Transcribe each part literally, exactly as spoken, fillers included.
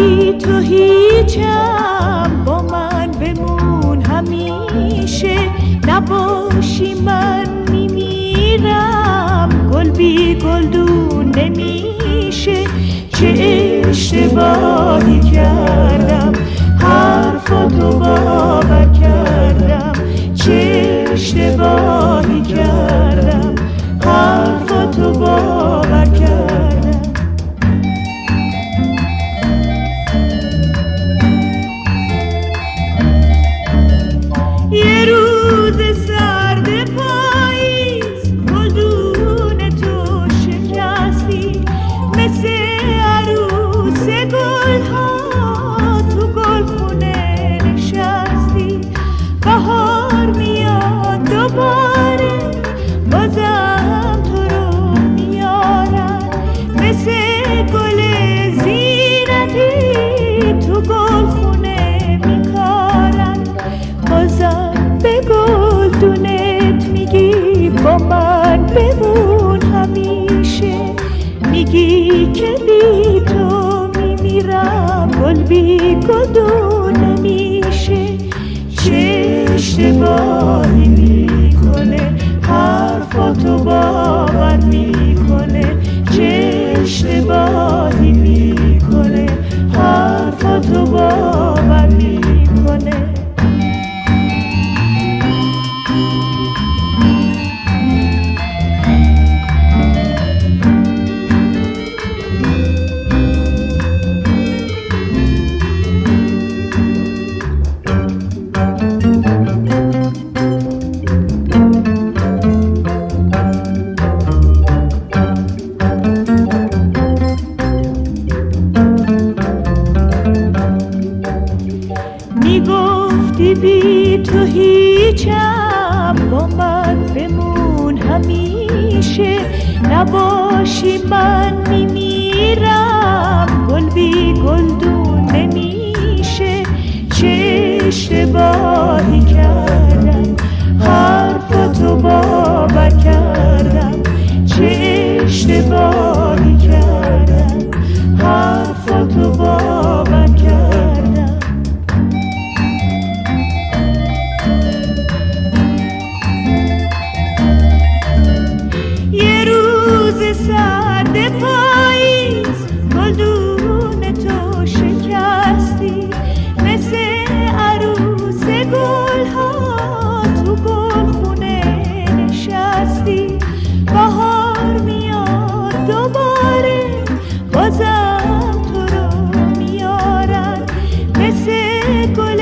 بی تو هیچم، با من بمون همیشه، نباشی من میمیرم. گل بی گلدون نمیشه، چه اشتباهی کردم، حرفاتو باور کردم. چه اشتباهی کردم، حرفاتو باور کردم. یه روز سرد پاییز، گلدون تو شکستی، مثل عروس گلها تو گلخونه نشستی. بهار میاد دوباره، بازم تو رو میارن، مثل گل زینتی تو گلخونه میکارن. بازم به گلدونت میگی با من بمون همیشه، میگی که بی تو میمیرم. گل بی گلدون نمیشه، چه اشتباهی میکنه، حرفاتو باور میکنه. چه اشتباهی میکنه، حرفاتو باور میکنه. میگفتی بی تو هیچم، با من بمون همیشه، نباشی من میمیرم. گل بی گلدون نمیشه، چه اشتباهی کردم، حرفاتو باور کردم. چه اشتباهی کردم، حرفاتو باور کردم. سرد پاییز، گلدون تو شکستی، مثل عروس گلها تو گلخونه نشستی. بهار میاد دوباره، بازم تو رو میارن، مثل گل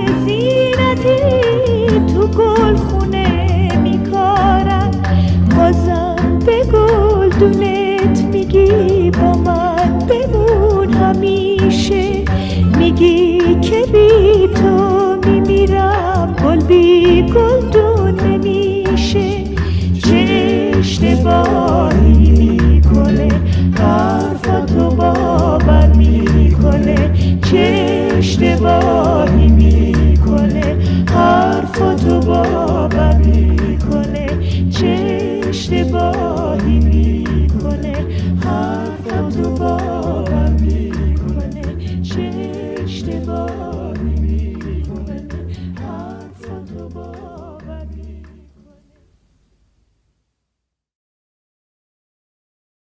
زینتی تو گلخونه میکارن. بازم به گلدونت میگی با من بمون همیشه، میگی که بی تو میمیرم. گل بی گلدون نمیشه، چه اشتباهی میکنه، حرفاتو باور میکنه. چه اشتباهی